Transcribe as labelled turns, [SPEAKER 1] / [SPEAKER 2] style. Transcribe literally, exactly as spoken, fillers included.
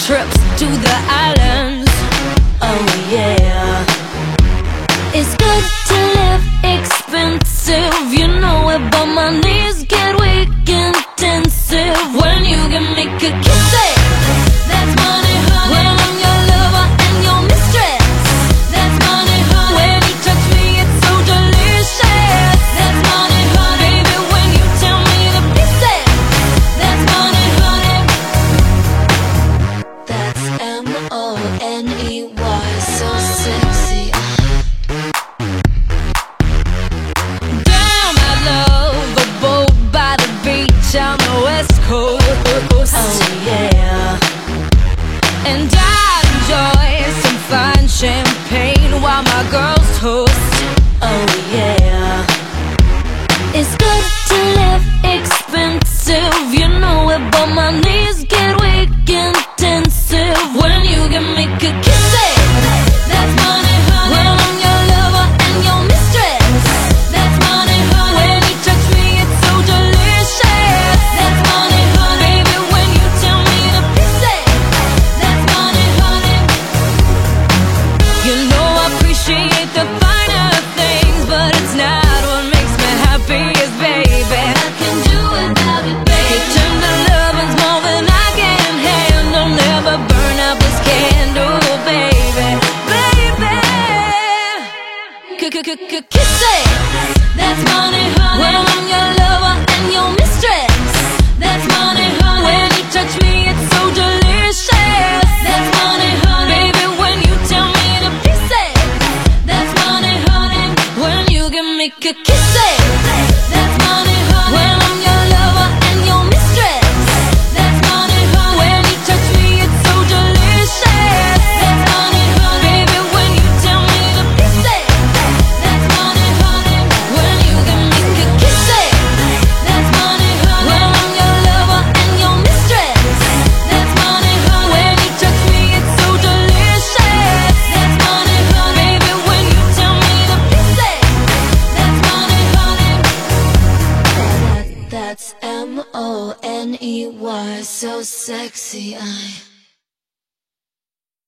[SPEAKER 1] trips to the islands. Oh yeah. It's good to live expensive, you know it, but my knees get weak intensive when you can make a kiss it. That's money, honey. When I'm your lover and your mistress, that's money, honey. When you touch me, it's so delicious. That's money, honey. Baby, when you tell me to kiss it, that's money, honey. That's M O N E Y, so sexy. Damn, I love a boat by the beach on the west coast. Oh yeah. And I enjoy some fine champagne while my girls toast. Oh yeah. It's good to live expensive, you know it, but my knees get weak intensive when you can make a kiss it. That's money, honey. When I'm your lover and your mistress, that's money, honey. When you touch me, it's so delicious. That's money, honey. Baby, when you tell me to kiss it, that's money, honey. You know I appreciate the finer things, but it's not what makes me happiest, baby. I can do without it, baby. Tender loving's more than I can handle. Never burn out this candle, baby, baby. Kiss it. That's money, honey. When I'm your lover and your mistress, that's money, honey. When you touch me, it's so delicious. That's money, honey. Baby, when you tell me to kiss it, that's money, honey. When you can make a kiss it, that's money, honey. When I'm your lover and your mistress, that's money, honey. When you touch me, it's so delicious. That's money, honey. Baby, when you tell me to kiss it, that's money, honey. When you can make a kiss it, that's money, honey. When I'm your lover and your mistress, that's money, honey. When you touch me, it's so delicious. That's money, honey. Baby, when you tell me to kiss it, that's money, honey. That, that's M O N E Y, so sexy. I